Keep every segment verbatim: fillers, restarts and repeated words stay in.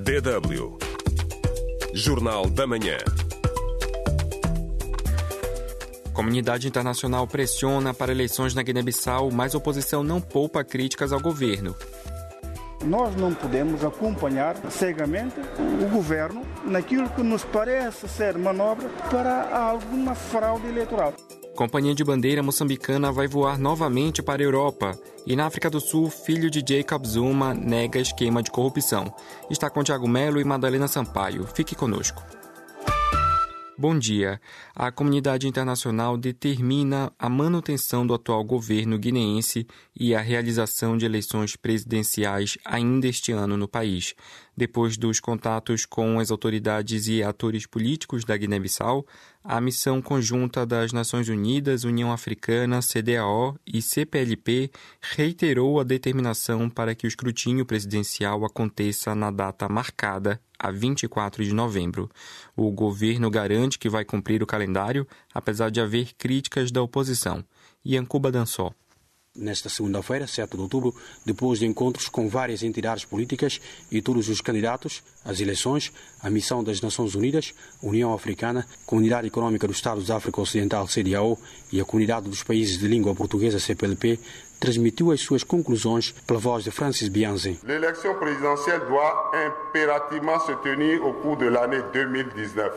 D W Jornal da Manhã. Comunidade internacional pressiona para eleições na Guiné-Bissau, mas a oposição não poupa críticas ao governo. Nós não podemos acompanhar cegamente o governo naquilo que nos parece ser manobra para alguma fraude eleitoral. Companhia de bandeira moçambicana vai voar novamente para a Europa. E na África do Sul, filho de Jacob Zuma nega esquema de corrupção. Está com Tiago Melo e Madalena Sampaio. Fique conosco. Bom dia. A comunidade internacional determina a manutenção do atual governo guineense e a realização de eleições presidenciais ainda este ano no país. Depois dos contatos com as autoridades e atores políticos da Guiné-Bissau, a missão conjunta das Nações Unidas, União Africana, C D A O e C P L P reiterou a determinação para que o escrutínio presidencial aconteça na data marcada, a vinte e quatro de novembro. O governo garante que vai cumprir o calendário, apesar de haver críticas da oposição. Yankuba Dançó. Nesta segunda-feira, sete de outubro, depois de encontros com várias entidades políticas e todos os candidatos às eleições, a missão das Nações Unidas, União Africana, Comunidade Econômica dos Estados da África Ocidental, C D A O, e a Comunidade dos Países de Língua Portuguesa, C P L P, transmitiu as suas conclusões pela voz de Francis Bianzi. L'élection présidentielle doit impérativement se tenir au cours de l'année deux mille dix-neuf.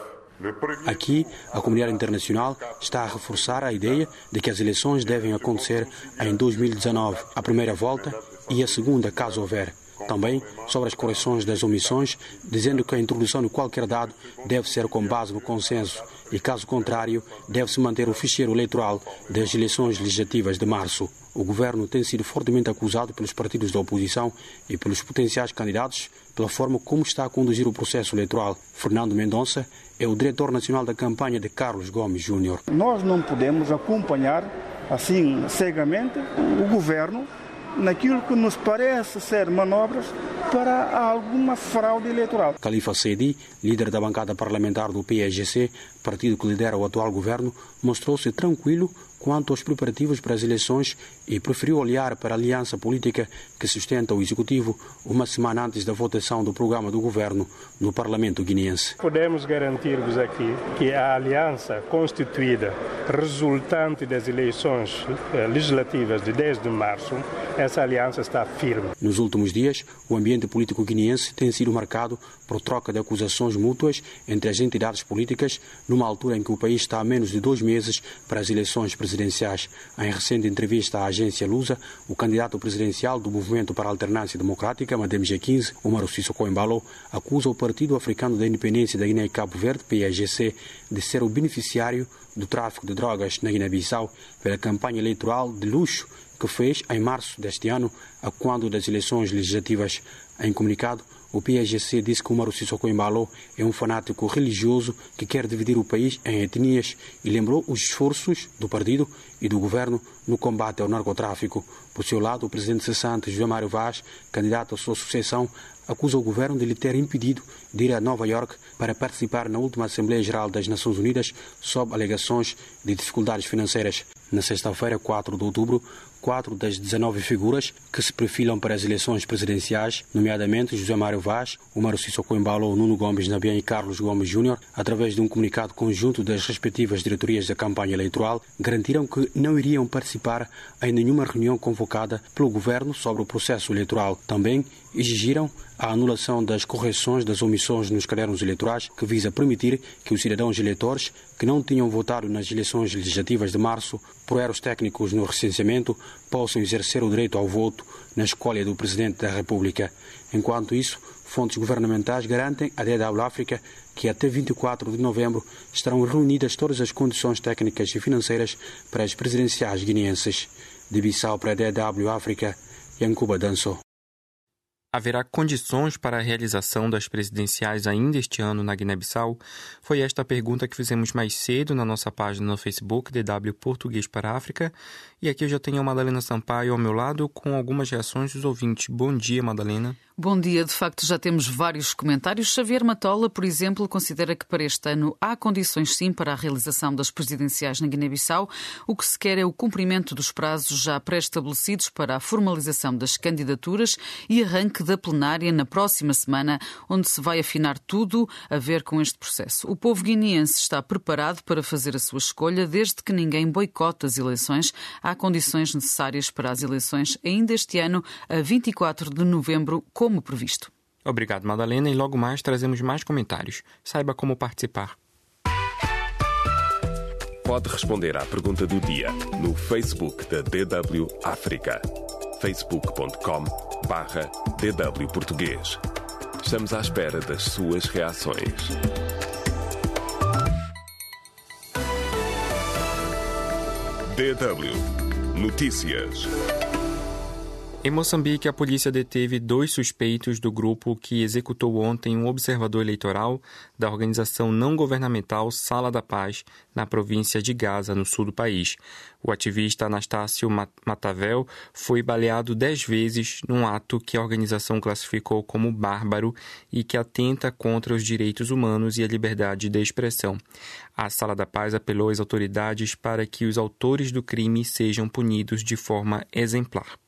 Aqui, a comunidade internacional está a reforçar a ideia de que as eleições devem acontecer em dois mil e dezenove, a primeira volta e a segunda, caso houver. Também sobre as correções das omissões, dizendo que a introdução de qualquer dado deve ser com base no consenso e, caso contrário, deve-se manter o ficheiro eleitoral das eleições legislativas de março. O governo tem sido fortemente acusado pelos partidos da oposição e pelos potenciais candidatos pela forma como está a conduzir o processo eleitoral. Fernando Mendonça é o diretor nacional da campanha de Carlos Gomes Júnior. Nós não podemos acompanhar assim cegamente o governo naquilo que nos parece ser manobras para alguma fraude eleitoral. Khalifa Seydi, líder da bancada parlamentar do P A G C, partido que lidera o atual governo, mostrou-se tranquilo quanto aos preparativos para as eleições e preferiu olhar para a aliança política que sustenta o Executivo uma semana antes da votação do programa do governo no Parlamento guineense. Podemos garantir-vos aqui que a aliança constituída resultante das eleições legislativas de dez de março, essa aliança está firme. Nos últimos dias, o ambiente político guineense tem sido marcado por troca de acusações mútuas entre as entidades políticas, numa altura em que o país está a menos de dois meses para as eleições presidenciais. Em recente entrevista à agência Lusa, o candidato presidencial do Movimento para a Alternância Democrática, Madem G quinze, Umaru Sissoko Embalo, acusa o Partido Africano da Independência da Guiné e Cabo Verde, P A G C, de ser o beneficiário do tráfico de drogas na Guiné-Bissau pela campanha eleitoral de luxo que fez em março deste ano, a quando das eleições legislativas. Em comunicado, o P A G C disse que Umaru Sissoko Embalo é um fanático religioso que quer dividir o país em etnias e lembrou os esforços do partido e do governo no combate ao narcotráfico. Por seu lado, o presidente cessante José Mário Vaz, candidato à sua sucessão, acusa o governo de lhe ter impedido de ir a Nova York para participar na última Assembleia Geral das Nações Unidas sob alegações de dificuldades financeiras. Na sexta-feira, quatro de outubro, quatro das dezenove figuras que se perfilam para as eleições presidenciais, nomeadamente José Mário Vaz, Umaru Sissoko Embalo, Nuno Gomes Nabian e Carlos Gomes Júnior, através de um comunicado conjunto das respectivas diretorias da campanha eleitoral, garantiram que não iriam participar em nenhuma reunião convocada pelo governo sobre o processo eleitoral. Também exigiram a anulação das correções das omissões nos cadernos eleitorais, que visa permitir que os cidadãos eleitores que não tinham votado nas eleições legislativas de março por erros técnicos no recenseamento possam exercer o direito ao voto na escolha do Presidente da República. Enquanto isso, fontes governamentais garantem à D W África que até vinte e quatro de novembro estarão reunidas todas as condições técnicas e financeiras para as presidenciais guineenses. De Bissau para a D W África, Yankuba Dançó. Haverá condições para a realização das presidenciais ainda este ano na Guiné-Bissau? Foi esta a pergunta que fizemos mais cedo na nossa página no Facebook, D W Português para a África. E aqui eu já tenho a Madalena Sampaio ao meu lado com algumas reações dos ouvintes. Bom dia, Madalena. Bom dia. De facto, já temos vários comentários. Xavier Matola, por exemplo, considera que para este ano há condições sim para a realização das presidenciais na Guiné-Bissau. O que se quer é o cumprimento dos prazos já pré-estabelecidos para a formalização das candidaturas e arranque da plenária na próxima semana, onde se vai afinar tudo a ver com este processo. O povo guineense está preparado para fazer a sua escolha, desde que ninguém boicote as eleições. Há condições necessárias para as eleições ainda este ano, a vinte e quatro de novembro, como como previsto. Obrigado, Madalena, e logo mais trazemos mais comentários. Saiba como participar. Pode responder à pergunta do dia no Facebook da D W África. facebook ponto com barra D W Português. Estamos à espera das suas reações. D W Notícias. Em Moçambique, a polícia deteve dois suspeitos do grupo que executou ontem um observador eleitoral da organização não governamental Sala da Paz, na província de Gaza, no sul do país. O ativista Anastácio Matavel foi baleado dez vezes num ato que a organização classificou como bárbaro e que atenta contra os direitos humanos e a liberdade de expressão. A Sala da Paz apelou às autoridades para que os autores do crime sejam punidos de forma exemplar.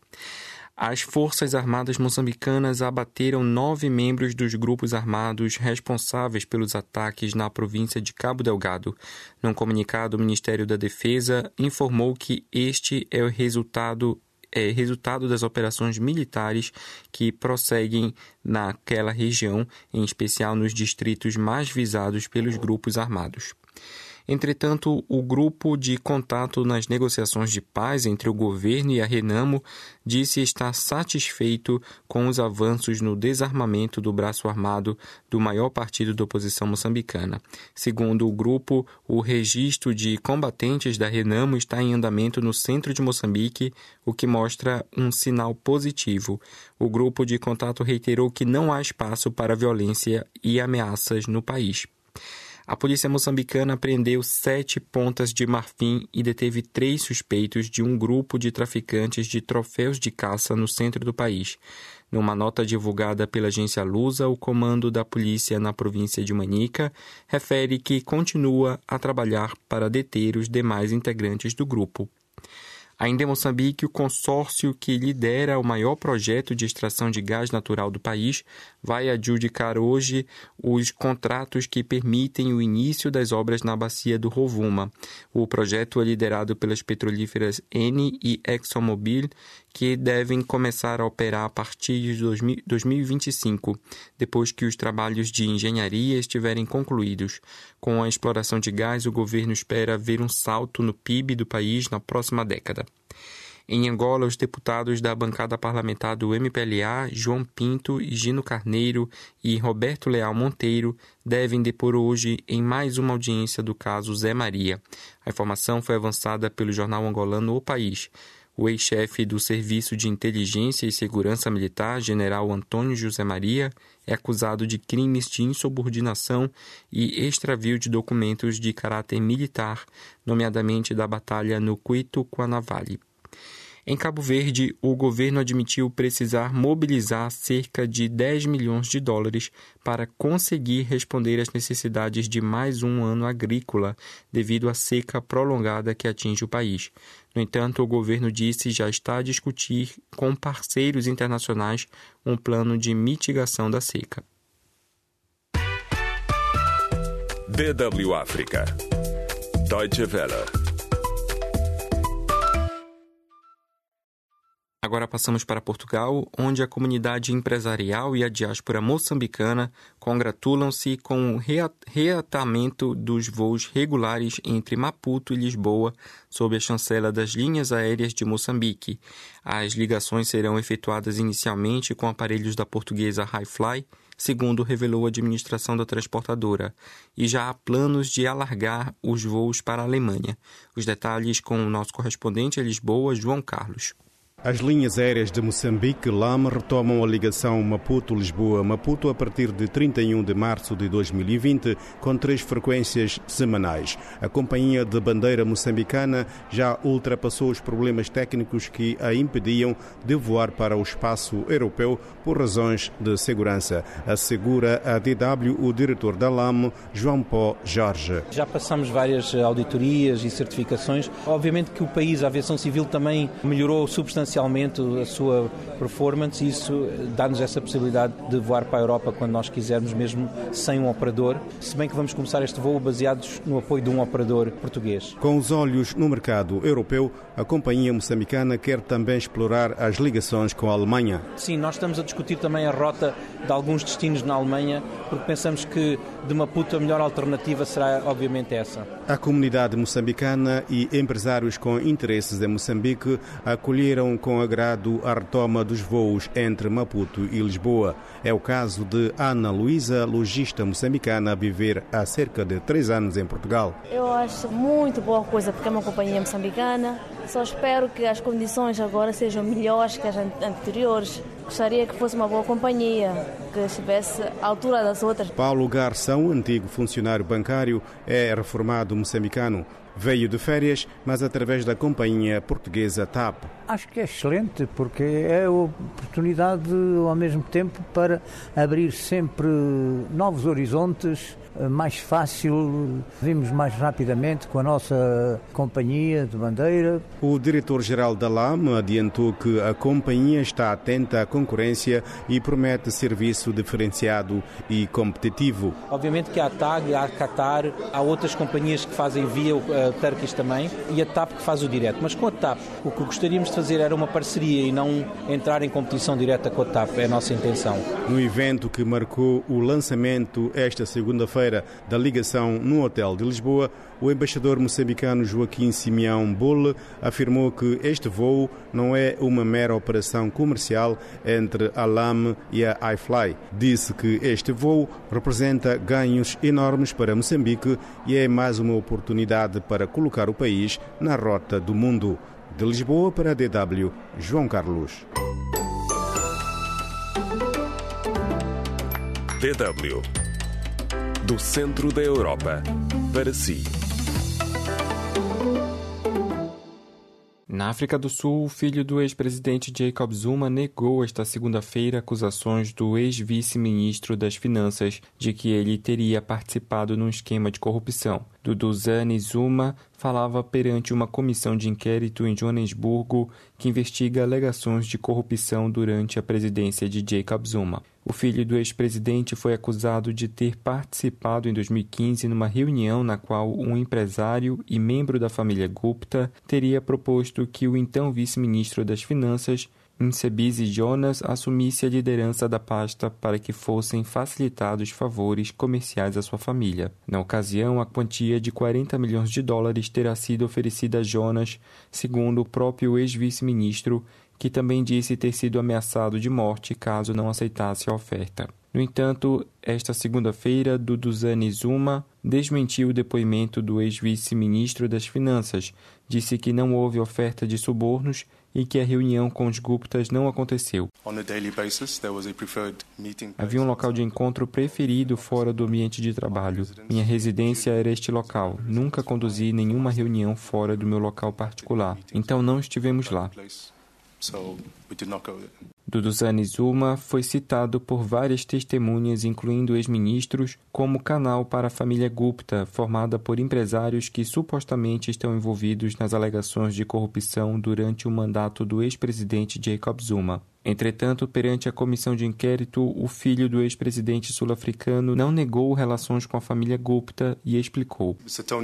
As Forças Armadas moçambicanas abateram nove membros dos grupos armados responsáveis pelos ataques na província de Cabo Delgado. Num comunicado, o Ministério da Defesa informou que este é o resultado, é resultado das operações militares que prosseguem naquela região, em especial nos distritos mais visados pelos grupos armados. Entretanto, o grupo de contato nas negociações de paz entre o governo e a Renamo disse estar satisfeito com os avanços no desarmamento do braço armado do maior partido da oposição moçambicana. Segundo o grupo, o registro de combatentes da Renamo está em andamento no centro de Moçambique, o que mostra um sinal positivo. O grupo de contato reiterou que não há espaço para violência e ameaças no país. A polícia moçambicana apreendeu sete pontas de marfim e deteve três suspeitos de um grupo de traficantes de troféus de caça no centro do país. Numa nota divulgada pela agência Lusa, o comando da polícia na província de Manica refere que continua a trabalhar para deter os demais integrantes do grupo. Ainda em Moçambique, o consórcio que lidera o maior projeto de extração de gás natural do país vai adjudicar hoje os contratos que permitem o início das obras na bacia do Rovuma. O projeto é liderado pelas petrolíferas Eni e ExxonMobil, que devem começar a operar a partir de dois mil e vinte e cinco, depois que os trabalhos de engenharia estiverem concluídos. Com a exploração de gás, o governo espera ver um salto no P I B do país na próxima década. Em Angola, os deputados da bancada parlamentar do M P L A, João Pinto, Gino Carneiro e Roberto Leal Monteiro, devem depor hoje em mais uma audiência do caso Zé Maria. A informação foi avançada pelo jornal angolano O País. O ex-chefe do Serviço de Inteligência e Segurança Militar, general Antônio José Maria, é acusado de crimes de insubordinação e extravio de documentos de caráter militar, nomeadamente da batalha no Cuito-Cuanavale. Em Cabo Verde, o governo admitiu precisar mobilizar cerca de dez milhões de dólares para conseguir responder às necessidades de mais um ano agrícola, devido à seca prolongada que atinge o país. No entanto, o governo disse já está a discutir com parceiros internacionais um plano de mitigação da seca. D W África. Deutsche Welle. Agora passamos para Portugal, onde a comunidade empresarial e a diáspora moçambicana congratulam-se com o reatamento dos voos regulares entre Maputo e Lisboa sob a chancela das linhas aéreas de Moçambique. As ligações serão efetuadas inicialmente com aparelhos da portuguesa Highfly, segundo revelou a administração da transportadora, e já há planos de alargar os voos para a Alemanha. Os detalhes com o nosso correspondente em Lisboa, João Carlos. As linhas aéreas de Moçambique, LAM, retomam a ligação Maputo-Lisboa. Maputo a partir de trinta e um de março de dois mil e vinte, com três frequências semanais. A companhia de bandeira moçambicana já ultrapassou os problemas técnicos que a impediam de voar para o espaço europeu por razões de segurança, assegura a D W o diretor da LAM, João Pó Jorge. Já passamos várias auditorias e certificações. Obviamente que o país, a aviação civil, também melhorou substancialmente a sua performance e isso dá-nos essa possibilidade de voar para a Europa quando nós quisermos, mesmo sem um operador, se bem que vamos começar este voo baseados no apoio de um operador português. Com os olhos no mercado europeu, a companhia moçambicana quer também explorar as ligações com a Alemanha. Sim, nós estamos a discutir também a rota de alguns destinos na Alemanha, porque pensamos que de Maputo a melhor alternativa será obviamente essa. A comunidade moçambicana e empresários com interesses em Moçambique acolheram com agrado a retoma dos voos entre Maputo e Lisboa. É o caso de Ana Luísa, logista moçambicana a viver há cerca de três anos em Portugal. Eu acho muito boa coisa porque é uma companhia moçambicana. Só espero que as condições agora sejam melhores que as anteriores. Gostaria que fosse uma boa companhia, que estivesse à altura das outras. Paulo Garção, antigo funcionário bancário, é reformado moçambicano. Veio de férias, mas através da companhia portuguesa T A P. Acho que é excelente, porque é a oportunidade, ao mesmo tempo, para abrir sempre novos horizontes, mais fácil, vimos mais rapidamente com a nossa companhia de bandeira. O diretor-geral da LAM adiantou que a companhia está atenta à concorrência e promete serviço diferenciado e competitivo. Obviamente que há a TAG, há a Qatar, há outras companhias que fazem via o Turkish também e a T A P que faz o direto. Mas com a T A P, o que gostaríamos de fazer era uma parceria e não entrar em competição direta com a T A P, é a nossa intenção. No evento que marcou o lançamento esta segunda-feira da ligação no Hotel de Lisboa, o embaixador moçambicano Joaquim Simeão Bulle afirmou que este voo não é uma mera operação comercial entre a LAM e a iFly. Disse que este voo representa ganhos enormes para Moçambique e é mais uma oportunidade para colocar o país na rota do mundo. De Lisboa para a D W, João Carlos. D W. Do centro da Europa para si. Na África do Sul, o filho do ex-presidente Jacob Zuma negou esta segunda-feira acusações do ex-vice-ministro das Finanças de que ele teria participado num esquema de corrupção. Duduzane Zuma falava perante uma comissão de inquérito em Joanesburgo que investiga alegações de corrupção durante a presidência de Jacob Zuma. O filho do ex-presidente foi acusado de ter participado em dois mil e quinze numa reunião na qual um empresário e membro da família Gupta teria proposto que o então vice-ministro das Finanças, Mcebisi Jonas, assumisse a liderança da pasta para que fossem facilitados favores comerciais à sua família. Na ocasião, a quantia de quarenta milhões de dólares terá sido oferecida a Jonas, segundo o próprio ex-vice-ministro, que também disse ter sido ameaçado de morte caso não aceitasse a oferta. No entanto, esta segunda-feira, Duduzane Zuma desmentiu o depoimento do ex-vice-ministro das Finanças, disse que não houve oferta de subornos e que a reunião com os Guptas não aconteceu. Havia um local de encontro preferido fora do ambiente de trabalho. Minha residência era este local. Nunca conduzi nenhuma reunião fora do meu local particular. Então não estivemos lá. Duduzane Zuma foi citado por várias testemunhas, incluindo ex-ministros, como canal para a família Gupta, formada por empresários que supostamente estão envolvidos nas alegações de corrupção durante o mandato do ex-presidente Jacob Zuma. Entretanto, perante a comissão de inquérito, o filho do ex-presidente sul-africano não negou relações com a família Gupta e explicou: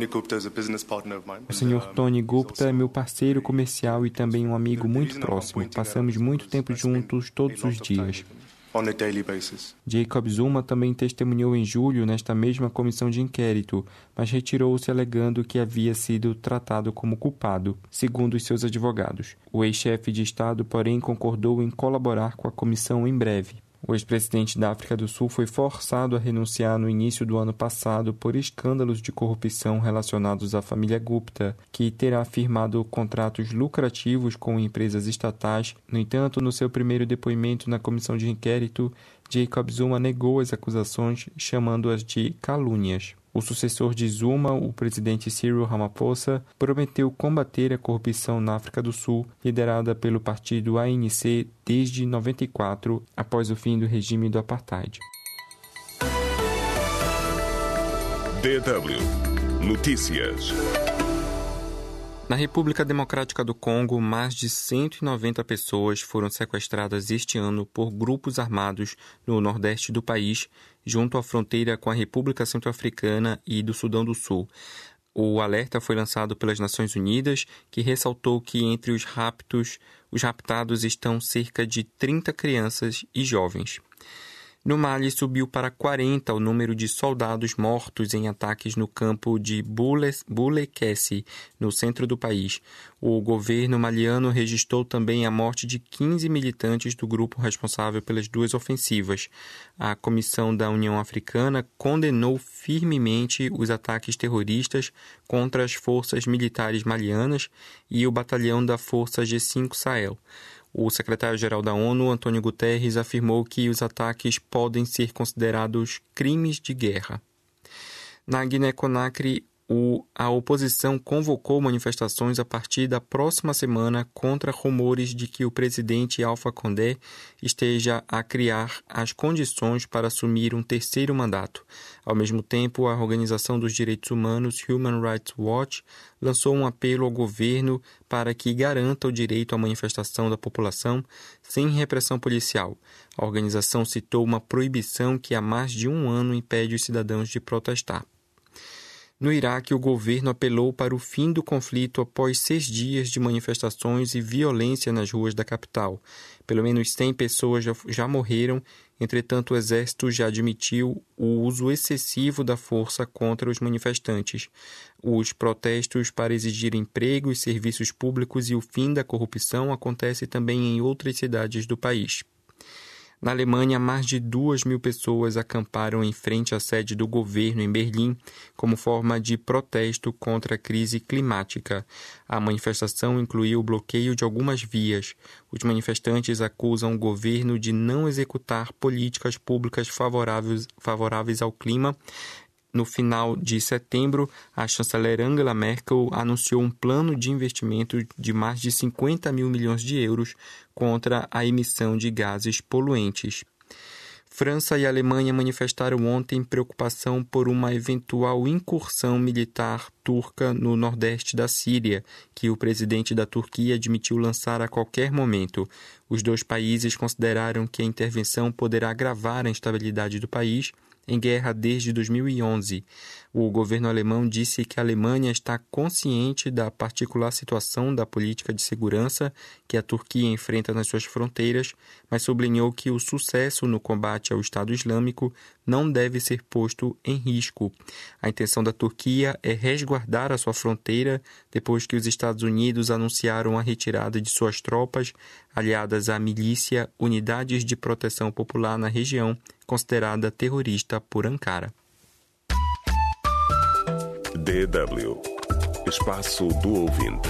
O senhor Tony Gupta é meu parceiro comercial e também um amigo muito próximo. Passamos muito tempo juntos todos os dias. Jacob Zuma também testemunhou em julho nesta mesma comissão de inquérito, mas retirou-se alegando que havia sido tratado como culpado, segundo os seus advogados. O ex-chefe de Estado, porém, concordou em colaborar com a comissão em breve. O ex-presidente da África do Sul foi forçado a renunciar no início do ano passado por escândalos de corrupção relacionados à família Gupta, que terá firmado contratos lucrativos com empresas estatais. No entanto, no seu primeiro depoimento na comissão de inquérito, Jacob Zuma negou as acusações, chamando-as de calúnias. O sucessor de Zuma, o presidente Cyril Ramaphosa, prometeu combater a corrupção na África do Sul, liderada pelo partido A N C desde noventa e quatro, após o fim do regime do apartheid. D W Notícias. Na República Democrática do Congo, mais de cento e noventa pessoas foram sequestradas este ano por grupos armados no nordeste do país, junto à fronteira com a República Centro-Africana e do Sudão do Sul. O alerta foi lançado pelas Nações Unidas, que ressaltou que entre os raptos, os raptados estão cerca de trinta crianças e jovens. No Mali, subiu para quarenta o número de soldados mortos em ataques no campo de Boulekessi, no centro do país. O governo maliano registrou também a morte de quinze militantes do grupo responsável pelas duas ofensivas. A Comissão da União Africana condenou firmemente os ataques terroristas contra as forças militares malianas e o batalhão da Força G cinco Sahel. O secretário-geral da ONU, Antônio Guterres, afirmou que os ataques podem ser considerados crimes de guerra. Na Guiné-Conakry, o, a oposição convocou manifestações a partir da próxima semana contra rumores de que o presidente Alpha Condé esteja a criar as condições para assumir um terceiro mandato. Ao mesmo tempo, a Organização dos Direitos Humanos Human Rights Watch lançou um apelo ao governo para que garanta o direito à manifestação da população sem repressão policial. A organização citou uma proibição que há mais de um ano impede os cidadãos de protestar. No Iraque, o governo apelou para o fim do conflito após seis dias de manifestações e violência nas ruas da capital. Pelo menos cem pessoas já, já morreram, entretanto o exército já admitiu o uso excessivo da força contra os manifestantes. Os protestos para exigir emprego e serviços públicos e o fim da corrupção acontecem também em outras cidades do país. Na Alemanha, mais de duas mil pessoas acamparam em frente à sede do governo em Berlim como forma de protesto contra a crise climática. A manifestação incluiu o bloqueio de algumas vias. Os manifestantes acusam o governo de não executar políticas públicas favoráveis, favoráveis ao clima. No final de setembro, a chanceler Angela Merkel anunciou um plano de investimento de mais de cinquenta mil milhões de euros contra a emissão de gases poluentes. França e Alemanha manifestaram ontem preocupação por uma eventual incursão militar turca no nordeste da Síria, que o presidente da Turquia admitiu lançar a qualquer momento. Os dois países consideraram que a intervenção poderá agravar a instabilidade do país, em guerra desde dois mil e onze. O governo alemão disse que a Alemanha está consciente da particular situação da política de segurança que a Turquia enfrenta nas suas fronteiras, mas sublinhou que o sucesso no combate ao Estado Islâmico não deve ser posto em risco. A intenção da Turquia é resguardar a sua fronteira depois que os Estados Unidos anunciaram a retirada de suas tropas, aliadas à milícia Unidades de Proteção Popular na região, considerada terrorista por Ankara. D W Espaço do Ouvinte.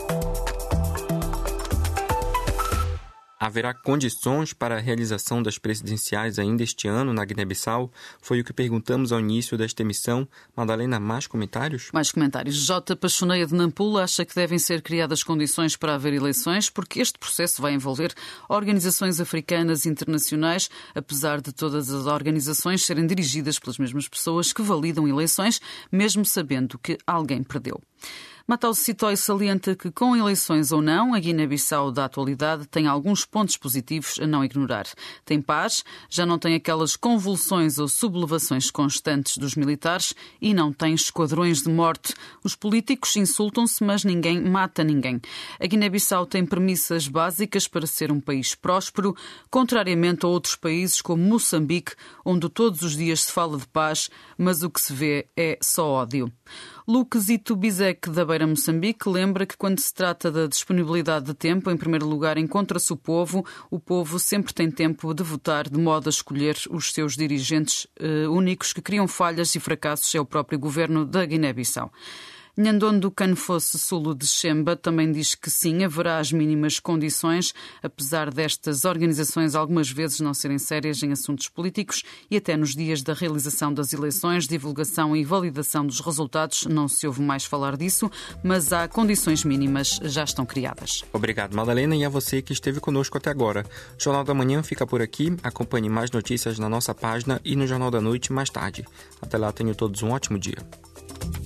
Haverá condições para a realização das presidenciais ainda este ano na Guiné-Bissau? Foi o que perguntamos ao início desta emissão. Madalena, mais comentários? Mais comentários. J. Pachoneia de Nampula acha que devem ser criadas condições para haver eleições, porque este processo vai envolver organizações africanas e internacionais, apesar de todas as organizações serem dirigidas pelas mesmas pessoas que validam eleições, mesmo sabendo que alguém perdeu. Matal Citói salienta que, com eleições ou não, a Guiné-Bissau da atualidade tem alguns pontos positivos a não ignorar. Tem paz, já não tem aquelas convulsões ou sublevações constantes dos militares e não tem esquadrões de morte. Os políticos insultam-se, mas ninguém mata ninguém. A Guiné-Bissau tem premissas básicas para ser um país próspero, contrariamente a outros países como Moçambique, onde todos os dias se fala de paz, mas o que se vê é só ódio. Luque Zito Bizek, da Beira Moçambique, lembra que quando se trata da disponibilidade de tempo, em primeiro lugar encontra-se o povo. O povo sempre tem tempo de votar, de modo a escolher os seus dirigentes uh, únicos que criam falhas e fracassos é o próprio governo da Guiné-Bissau. Nhandondo Canfosse Sulo de Xemba também diz que sim, haverá as mínimas condições, apesar destas organizações algumas vezes não serem sérias em assuntos políticos e até nos dias da realização das eleições, divulgação e validação dos resultados, não se ouve mais falar disso, mas há condições mínimas, já estão criadas. Obrigado, Madalena, e a você que esteve conosco até agora. O Jornal da Manhã fica por aqui. Acompanhe mais notícias na nossa página e no Jornal da Noite mais tarde. Até lá, tenham todos um ótimo dia.